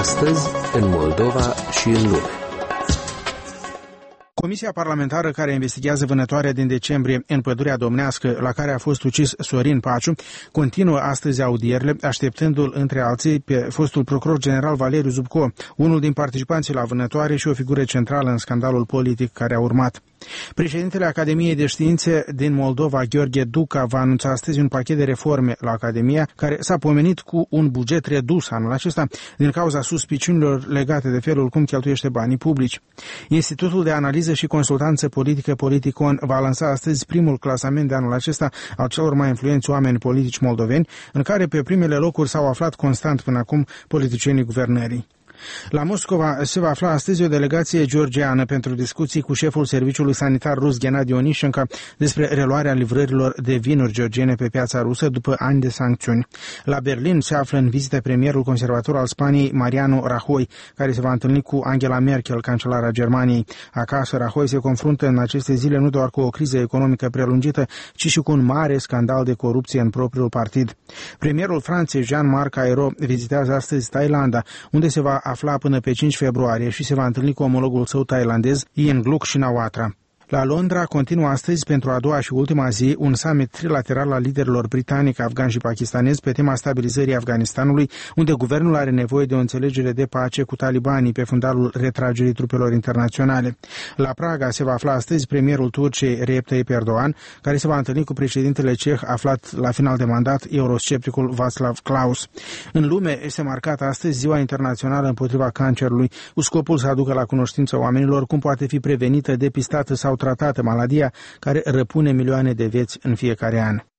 Astăzi, în Moldova și în lume. Comisia parlamentară care investighează vânătoarea din decembrie în Pădurea Domnească, la care a fost ucis Sorin Paciu, continuă astăzi audierile, așteptându-l între alții pe fostul procuror general Valeriu Zubco, unul din participanții la vânătoare și o figură centrală în scandalul politic care a urmat. Președintele Academiei de Științe din Moldova, Gheorghe Duca, va anunța astăzi un pachet de reforme la Academia, care s-a pomenit cu un buget redus anul acesta din cauza suspiciunilor legate de felul cum cheltuiește banii publici. Institutul de Analiză și Consultanță Politică Politicon va lansa astăzi primul clasament de anul acesta al celor mai influenți oameni politici moldoveni, în care pe primele locuri s-au aflat constant până acum politicienii guvernării. La Moscova se va afla astăzi o delegație georgiană pentru discuții cu șeful serviciului sanitar rus Gennady Onișenko despre reluarea livrărilor de vinuri georgiene pe piața rusă după ani de sancțiuni. La Berlin se află în vizită premierul conservator al Spaniei, Mariano Rajoy, care se va întâlni cu Angela Merkel, cancelara Germaniei. Acasă, Rajoy se confruntă în aceste zile nu doar cu o criză economică prelungită, ci și cu un mare scandal de corupție în propriul partid. Premierul Franței, Jean-Marc Ayrault, vizitează astăzi Thailanda, unde se va afla până pe 5 februarie și se va întâlni cu omologul său thailandez, Yingluck Shinawatra. La Londra continuă astăzi, pentru a doua și ultima zi, un summit trilateral al liderilor britanici, afgani și pakistanezi pe tema stabilizării Afganistanului, unde guvernul are nevoie de o înțelegere de pace cu talibanii pe fundalul retragerii trupelor internaționale. La Praga se va afla astăzi premierul Turciei, Recep Tayyip Erdogan, care se va întâlni cu președintele ceh aflat la final de mandat, euroscepticul Václav Klaus. În lume este marcată astăzi Ziua Internațională împotriva cancerului, cu scopul să aducă la cunoștință oamenilor cum poate fi prevenită, depistată sau tratată maladia care răpune milioane de vieți în fiecare an.